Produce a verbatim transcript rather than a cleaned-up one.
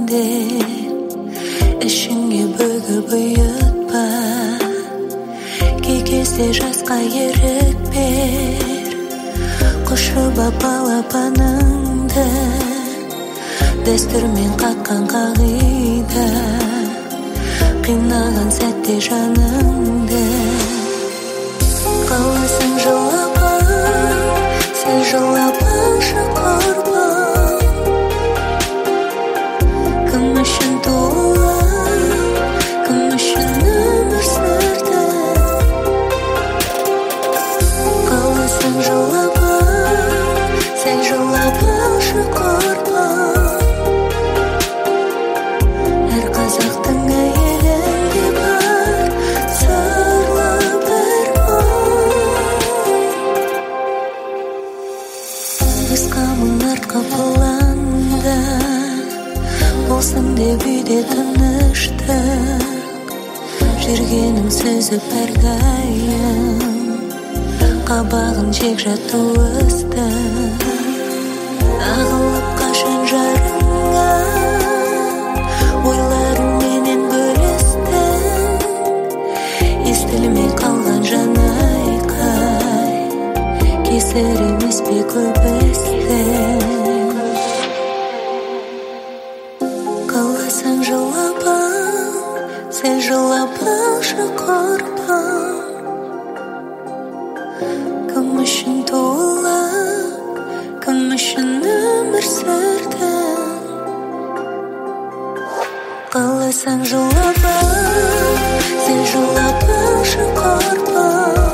ішіңе бөгіп ұйытпа, кей кезде жасқа ерік бер, құшып ап балапаныңды, дәстүрмен қатқан қағида, қиналған сәтте жаныңды. Қаласың жылап ал, сен жылап алшы құрбан, кім үшін туылып, кім үшін өмір сүрді. Қаласың жылап ал, сен жылап алшы құрбан, әр қазақтың әйелінде бар сырлы бір өз қамың артқа бұланда, болсын деп үйде тыныштық, жүргенің сөзіп әрдайым, қабағын жек жатты ыстық. Ағылып қашан жарыңа, ойларыңменен бөлістің, естілмей қалған жан айқай, кесір емес пе көп істің. Қаласаң жылап ал, сен жылап алшы құрбан, кім үшін туылып, кім үшін өмір сүрдің. Қаласаң жылап ал, сен жылап алшы құрбан,